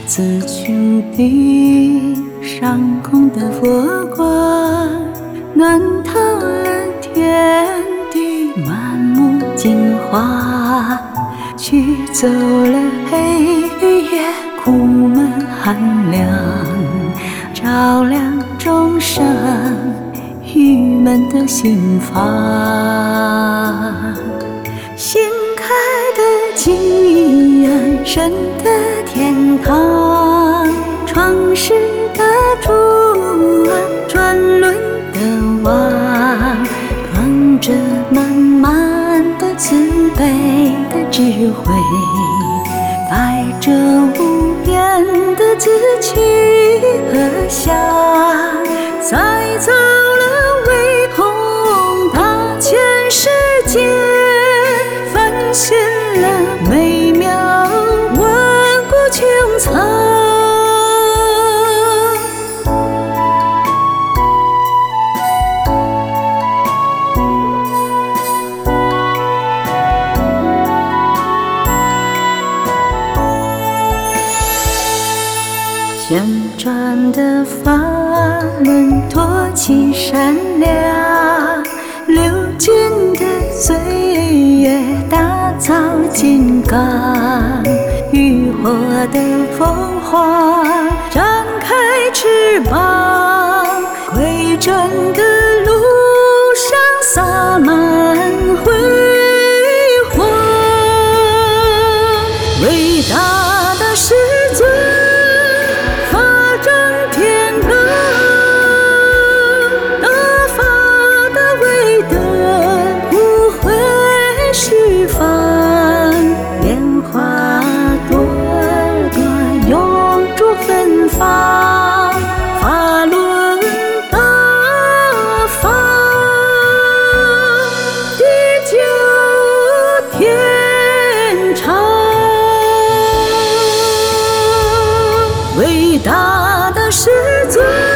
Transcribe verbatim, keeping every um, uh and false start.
自穹顶上空的佛光，暖透了天地，满目金花，驱走了黑夜，苦闷寒凉，照亮众生郁闷的心房。掀开的记忆，安身的天堂，创世的图案，转轮的网，装着满满的慈悲的智慧，带着无边的自欺和想，再造了微风大千世界，翻现了美妙万古穹苍。旋转的法轮托起善良，流金的岁月打造金刚，浴火的凤凰展开翅膀，归真的路上洒满辉煌。伟大的师尊法法轮大法，地久天长。伟大的师尊。